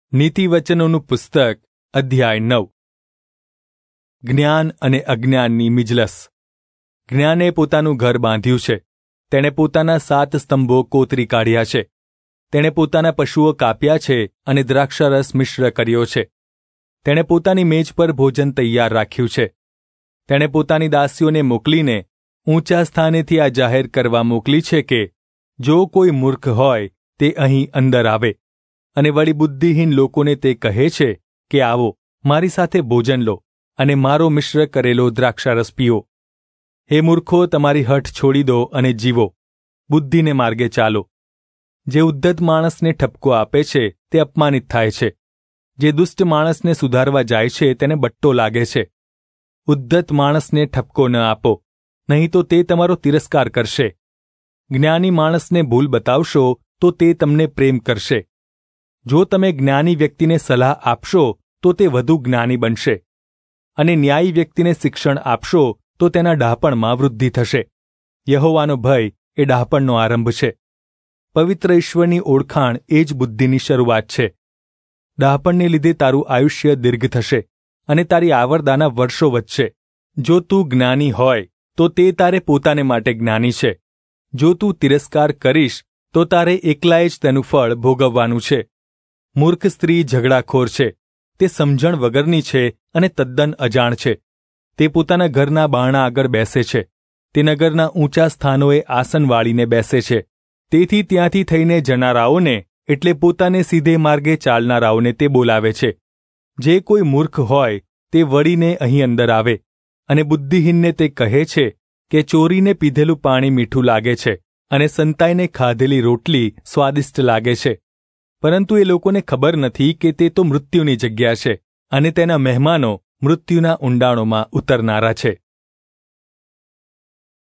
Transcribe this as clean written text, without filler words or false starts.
નીતિવચનોનું પુસ્તક અધ્યાય 9 જ્ઞાન અને અજ્ઞાનની મિજલસ. જ્ઞાને પોતાનું ઘર બાંધ્યું છે. તેણે પોતાના 7 સ્તંભો કોતરી કાઢ્યા છે. તેણે પોતાના પશુઓ કાપ્યા છે અને દ્રાક્ષારસ મિશ્ર કર્યો છે. તેણે પોતાની મેજ પર ભોજન તૈયાર રાખ્યું છે. તેણે પોતાની દાસીઓને મોકલીને ઊંચા સ્થાનેથી આ જાહેર કરવા મોકલી છે કે જો કોઈ મૂર્ખ હોય તે અહીં અંદર આવે. અને વળી બુદ્ધિહીન લોકોને તે કહે છે કે આવો, મારી સાથે ભોજન લો અને મારો મિશ્ર કરેલો દ્રાક્ષારસ પીઓ. હે મૂર્ખો, તમારી હઠ છોડી દો અને જીવો, બુદ્ધિને માર્ગે ચાલો. જે ઉદ્ધત માણસને ઠપકો આપે છે તે અપમાનિત થાય છે. જે દુષ્ટ માણસને સુધારવા જાય છે તેને બટ્ટો લાગે છે. ઉદ્ધત માણસને ઠપકો ન આપો, નહીં તો તે તમારો તિરસ્કાર કરશે. જ્ઞાની માણસને ભૂલ બતાવશો તો તે તમને પ્રેમ કરશે. જો તમે જ્ઞાની વ્યક્તિને સલાહ આપશો તો તે વધુ જ્ઞાની બનશે, અને ન્યાયી વ્યક્તિને શિક્ષણ આપશો તો તેના ડહાપણમાં વૃદ્ધિ થશે. યહોવાનો ભય એ ડહાપણનો આરંભ છે. પવિત્ર ઈશ્વરની ઓળખાણ એ જ બુદ્ધિની શરૂઆત છે. ડહાપણને લીધે તારું આયુષ્ય દીર્ઘ થશે અને તારી આવરદાના વર્ષો વધશે. જો તું જ્ઞાની હોય તો તે તારે પોતાને માટે જ્ઞાની છે. જો તું તિરસ્કાર કરીશ તો તારે એકલાએ જ તેનું ફળ ભોગવવાનું છે. મૂર્ખ સ્ત્રી ઝઘડાખોર છે. તે સમજણ વગરની છે અને તદ્દન અજાણ છે. તે પોતાના ઘરના બારણા આગળ બેસે છે. તે નગરના ઊંચા સ્થાનોએ આસન વાળીને બેસે છે. તેથી ત્યાંથી થઈને જનારાઓને, એટલે પોતાને સીધે માર્ગે ચાલનારાઓને તે બોલાવે છે. જે કોઈ મૂર્ખ હોય તે વળીને અહીં અંદર આવે, અને બુદ્ધિહીનને તે કહે છે કે ચોરીને પીધેલું પાણી મીઠું લાગે છે અને સંતાઈને ખાધેલી રોટલી સ્વાદિષ્ટ લાગે છે. પરંતુ એ લોકોને ખબર નથી કે તે તો મૃત્યુની જગ્યા છે અને તેના મહેમાનો મૃત્યુના ઊંડાણોમાં ઉતરનારા છે.